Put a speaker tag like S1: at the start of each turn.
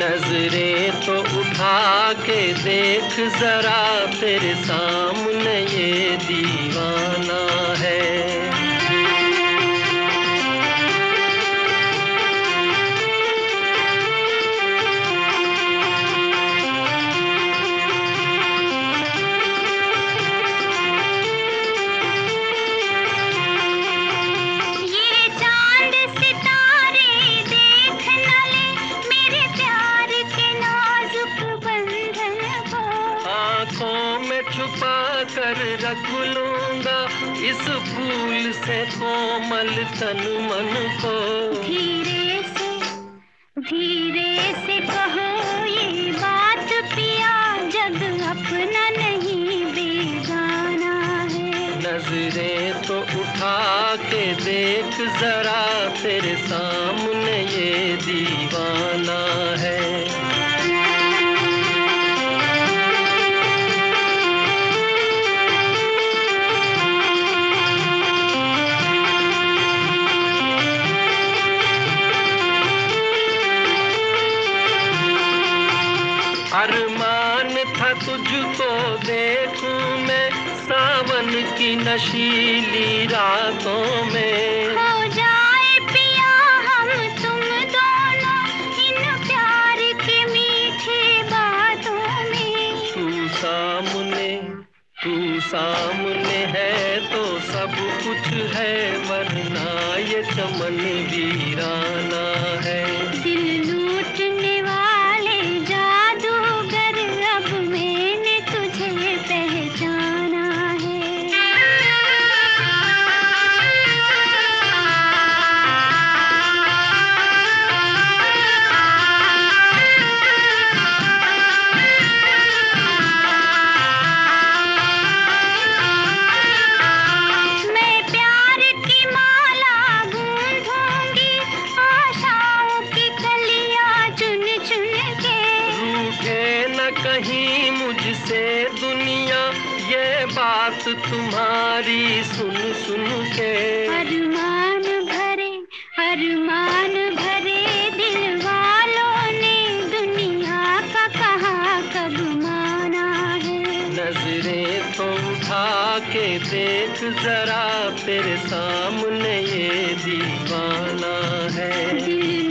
S1: नजरें तो उठा के देख जरा, तेरे सामने ये दीवाना है। छुपा कर रख लूंगा इस फूल से कोमल तन मन को। धीरे से कहो ये बात पिया, जग अपना नहीं बेगाना है। नजरें तो उठा के देख जरा, तेरे सामने ये दीवाना है। अरमान था तुझको देखूं मैं सावन की नशीली रातों में। हो जाए पिया हम तुम दोनों इन प्यार की मीठी बातों में। तू सामने है तो सब कुछ है, वरना ये चमन वीराना है। दिल लूटने वाले जादूगर, अब मैंने तुझे पहचाना है। मैं प्यार की माला गूंथूंगी, आशाओं की कलियां चुन चुन के। रूठे न कहीं मुझसे दुनिया, ये बात तुम्हारी सुन सुन के। अरमान भरे दिल वालों ने दुनिया का कहा कब माना है। नजरें तो उठा के देख जरा, तेरे सामने ये दीवाना है।